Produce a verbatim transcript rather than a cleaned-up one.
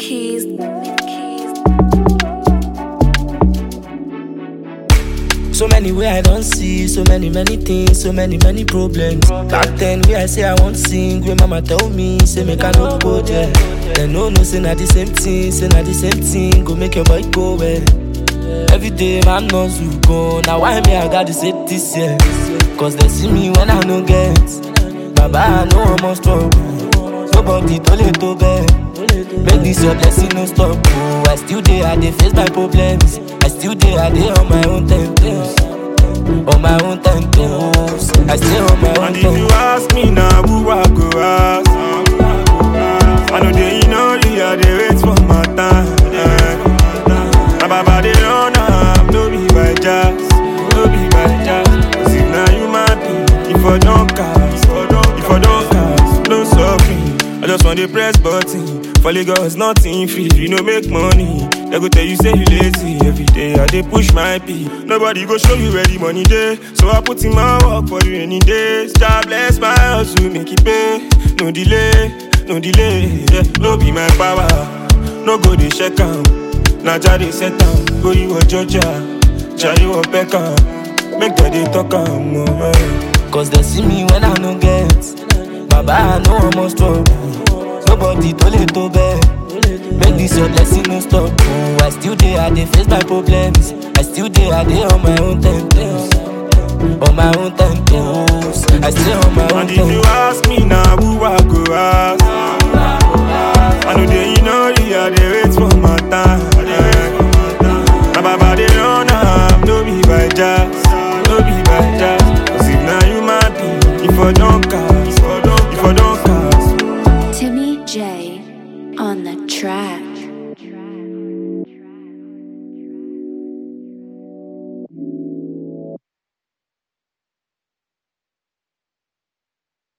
keys. So many way I don't see, so many, many things, so many, many problems. Back then, where I say I won't sing, where mama tell me, say make I no go there. Then no, no, say not the same thing, say not the same thing, go make your boy go where. Every day, man knows you go, now why me I got to say this year? Cause they see me when I no get. Baba, I know I'm on struggle, nobody told it to bed. Make this your blessing no stop, oh. I still there, I dey face my problems. I still there, I dey on my own temptations. On my own temptations. I stay on my own temptations. And if you ask me now, who I go ask? I know they know you, I dey wait for my time. My baba dey run am, no be by jazz, no be by jazz. Cause if now you mad, if I don't cast, if I don't cast, no suffering. I just want to press button. For Lagos, nothing free. You know make money. They go tell you say you lazy. Every day I dey push my pee. Nobody go show you where the money day. So I put in my work for you any days. God bless my hustle, make it pay. No delay, no delay. Yeah, no be my power. No go dey check out. Now Jade set down. Go you a Georgia, Jade you a Beckham. Make that they talk am more. Cause they see me when I no get. Baba, I know I'm on struggle. Nobody told it to bed. Make this your blessing no stop, oh. I still there, I dey face my problems. I still there, I dey on my own temptations. On my own temptations. I stay on my own temptations. And if you ask me now, who I go ask? I know they know you, I dey wait for my time. My baba dey run am, no be by jazz, no be by jazz. Cause if now you mad, if I don't cast, if I don't cast. Timmy J on the track.